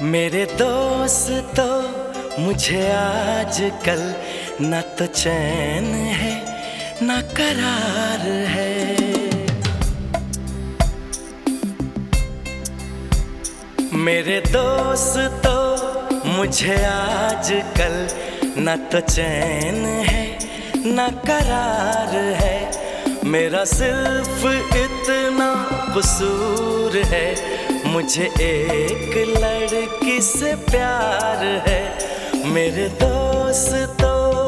मेरे दोस्तों मुझे आजकल ना तो चैन है ना करार है। मेरे दोस्तों मुझे आजकल ना तो चैन है ना करार है। मेरा सिर्फ इतना कसूर है, मुझे एक लड़की से प्यार है। मेरे दोस्तों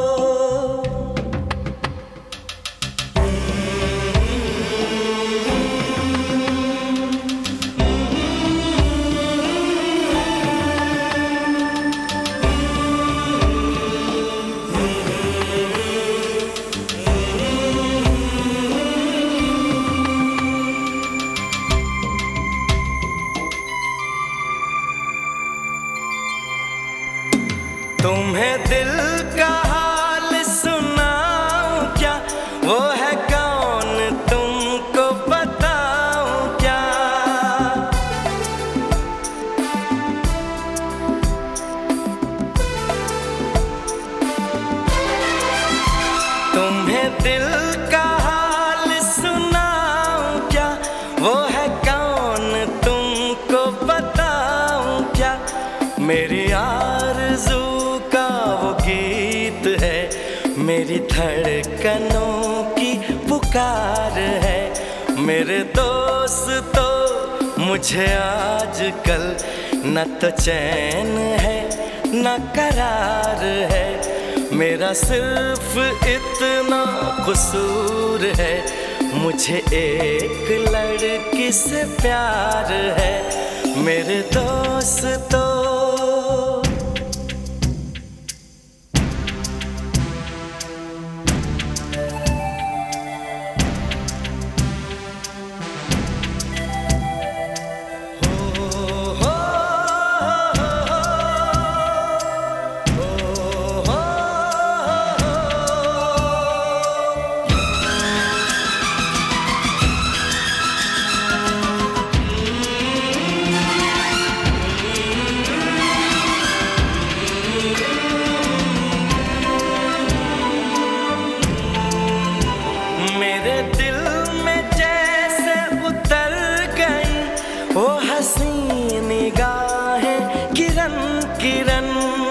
तुम्हें दिल का हाल सुनाऊं क्या, वो है कौन तुमको बताऊं क्या। तुम्हें दिल का हाल सुनाऊं क्या, वो है कौन तुमको बताऊं क्या। मेरी आरज़ू गीत है, मेरी धड़कनों की पुकार है। मेरे दोस्तों मुझे आजकल न तो चैन है न करार है। मेरा सिर्फ इतना कसूर है, मुझे एक लड़की से प्यार है। मेरे दोस्तों वो हसीन निगाहें किरण किरण,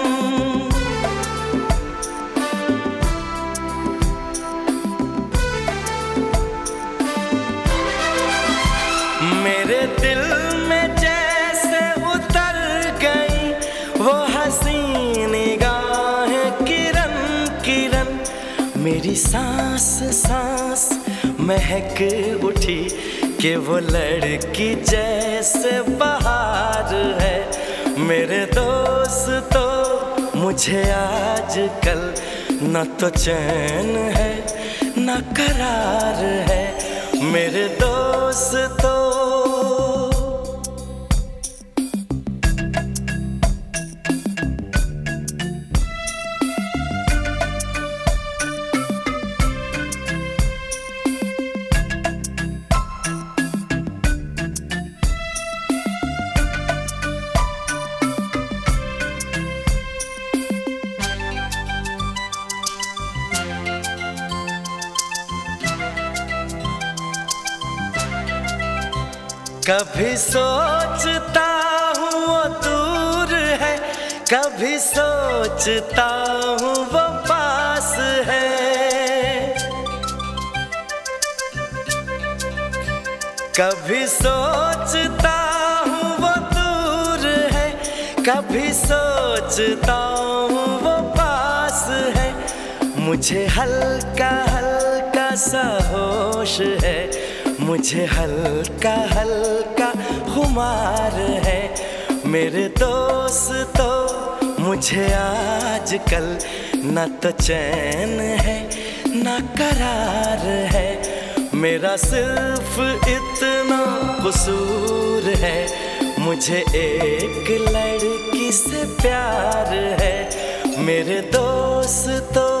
मेरे दिल में जैसे उतर गई वो हसीन निगाहें किरण किरण। मेरी सांस सांस महक उठी कि वो लड़की जैसे बहार है। मेरे दोस्तों मुझे आजकल न तो चैन है न करार है। मेरे दोस्तों कभी सोचता हूँ वो दूर है, कभी सोचता हूँ वो पास है। कभी सोचता हूँ वो दूर है, कभी सोचता हूँ वो पास है। मुझे हल्का हल्का सा होश है, मुझे हल्का हल्का खुमार है। मेरे दोस्तों मुझे आजकल न तो चैन है न करार है। मेरा सिर्फ इतना कसूर है, मुझे एक लड़की से प्यार है। मेरे दोस्तों